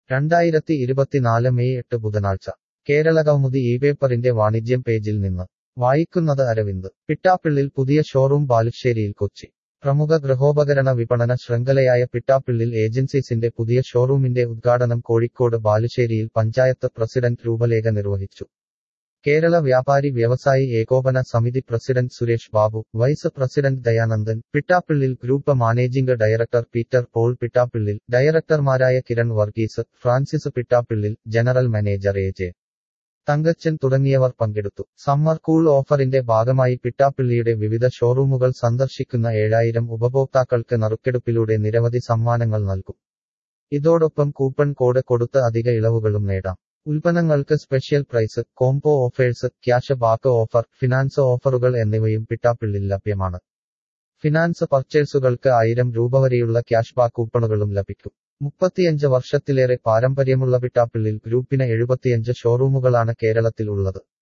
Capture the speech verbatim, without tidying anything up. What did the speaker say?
രണ്ടായിരത്തി ഇരുപത്തിനാല് മെയ് എട്ട് ബുധനാഴ്ച കേരളകൗമുദി ഈ പേപ്പറിന്റെ വാണിജ്യം പേജിൽ നിന്ന് വായിക്കുന്നത് അരവിന്ദ്. പിട്ടാപ്പിള്ളിൽ പുതിയ ഷോറൂം ബാലുശ്ശേരിയിൽ കൊച്ചി. പ്രമുഖ ഗൃഹോപകരണ വിപണന ശൃംഖലയായ പിട്ടാപ്പിള്ളിൽ ഏജൻസീസിന്റെ പുതിയ ഷോറൂമിന്റെ ഉദ്ഘാടനം കോഴിക്കോട് ബാലുശ്ശേരിയിൽ പഞ്ചായത്ത് പ്രസിഡന്റ് രൂപലേഖ നിർവഹിച്ചു. Kerala Vyapari Vyavasayi Ekopana Samithi president Suresh Babu, vice president Dayanandan, Pittappillil group managing director Peter Paul Pittappillil, ഡയറക്ടർമാരായ Kiran Varghese, Francis Pittappillil, general manager A J Thankachan തുടങ്ങിയവർ പങ്കെടുത്തു. സമ്മർ കൂൾ ഓഫറിന്റെ ഭാഗമായി പിട്ടാപ്പിള്ളിയുടെ വിവിധ ഷോറൂമുകൾ സന്ദർശിക്കുന്ന ഏഴായിരം ഉപഭോക്താക്കൾക്ക് നറുക്കെടുപ്പിലൂടെ നിരവധി സമ്മാനങ്ങൾ നൽകും. ഇതോടൊപ്പം കൂപ്പൺ കോഡ് കൊടുത്ത് അധിക ഇളവുകളും നേടാം. ഉൽപ്പന്നങ്ങൾക്ക് special price, combo offers, cash back offer, finance ഓഫറുകൾ എന്നിവയും പിട്ടാപ്പിള്ളിൽ ലഭ്യമാണ്. ഫിനാൻസ് പർച്ചേസുകൾക്ക് ആയിരം രൂപ വരെയുള്ള ക്യാഷ് ബാക്ക് കൂപ്പണുകളും ലഭിക്കും. മുപ്പത്തിയഞ്ച് വർഷത്തിലേറെ പാരമ്പര്യമുള്ള പിട്ടാപ്പിള്ളിൽ ഗ്രൂപ്പിന് എഴുപത്തിയഞ്ച് ഷോറൂമുകളാണ് കേരളത്തിൽ ഉള്ളത്.